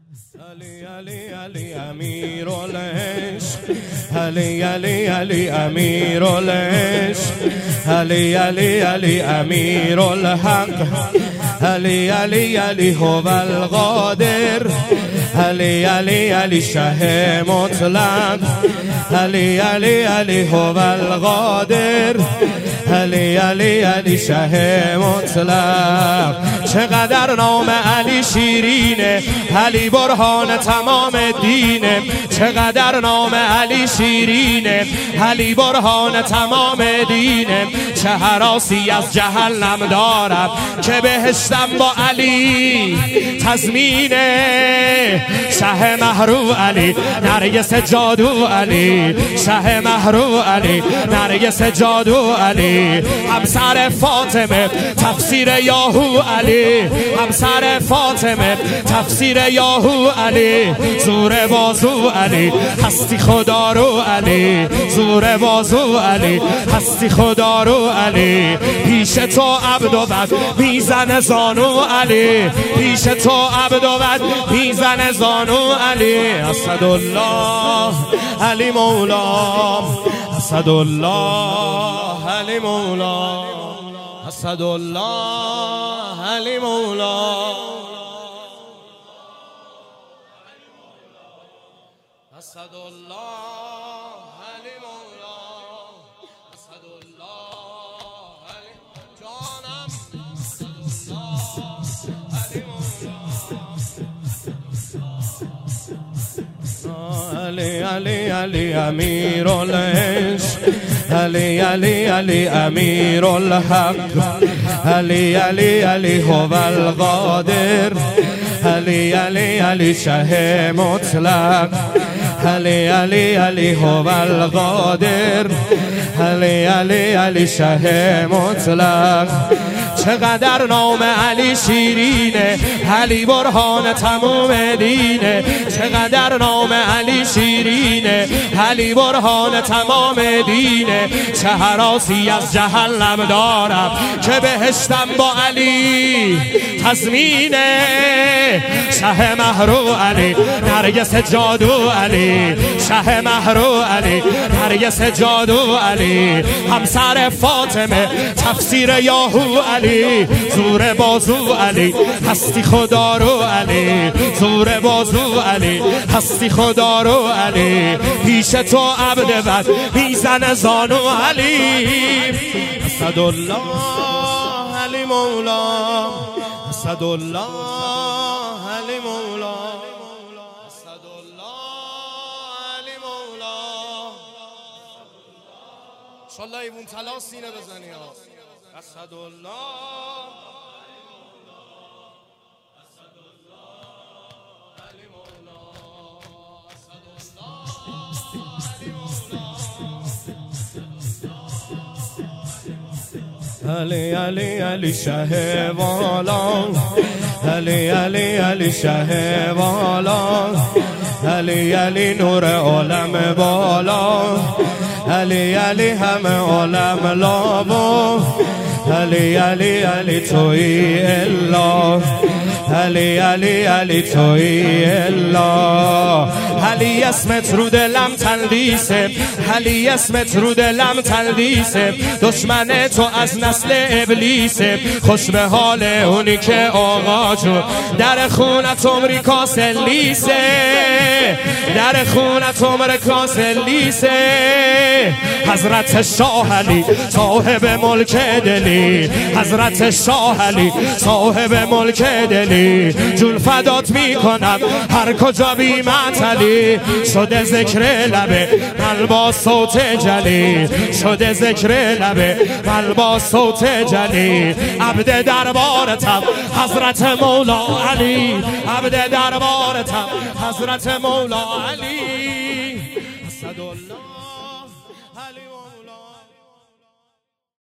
علی علی علی امیر العشق، علی علی علی امیر العشق، علی علی علی امیر الحق، علی علی علی هو القادر، علی علی علی شه مطلق، علی علی علی هو القادر، علی علی علی شه مطلق. چقدر نام علی شیرینه، علی برهان تمام دینه. چقدر نام علی شیرینه، علی برهان تمام دینه. چه هراسی از جهنم دارم که بهشتم با علی تضمینه. شه مهرو علی، نرگس جادو علی، شه مهرو علی، نرگس جادو علی. همسر فاطمه تفسیر یاهو علی، همسر فاطمه تفسیر یاهو علی. زور بازو علی، هستی خدا رو علی، زور بازو علی، هستی خدا رو علی. پیش تو عبد و بد میزن زانو علی، پیش تو عبد و بد میزن زانو علی. اسدالله علی مولا، اسدالله علی مولا، اسدالله علی مولا، اسدالله علی مولا، اسدالله علی جانم، اسدالله علی مولا. علی علی علی امیر العشق، علی علی علی امیر الحق، علی علی علی هو القادر، علی علی علی شه مطلق، علی علی علی هو القادر، علی علی علی شه مطلق. چقدر نام علی شیرینه، علی برهان تمام دینه. چقدر نام علی شیرینه، علی برهان تمام دینه. چه هراسی از جهنم دارم که بهشتم با علی تضمینه. شه مهرو علی، نرگس جادو علی، شه مهرو علی، نرگس جادو علی. همسر فاطمه تفسیر یاهو علی، زور بازو علی، هستی خدا رو علی، زور بازو علی، هستی خدا رو علی. پیش تو عبد بد میزن زانو علی. اسدالله علی مولا، اسدالله علی مولا، اسدالله علی مولا. انشالله ایوون طلا سینه بزنی ها. اسدالله علی علی علی شه والا، علی علی علی شه والا، علی علی نور عالم بالا، علی علی همه عالم لابو، علی علی علی توی الا، علی علی علی توی الا. علی اسمت رو دلم تلبیسه، علی اسمت رو دلم تلبیسه. دشمن تو از نسل ابلیسه، خوش به حال اونی که آقا جون در خونت امریکا سلیسه، در خونت امریکا سلیسه. حضرت شاه علی صاحب ملک دلی، حضرت شاه علی صاحب ملک دلی. جون فدات میکنم هر کجا بی معطلی، شده ذکر لبه من با صوت جلی، شده ذکر لبه من با صوت جلی. عبد دربارتم حضرت مولا علی، عبد دربارتم حضرت مولا علی.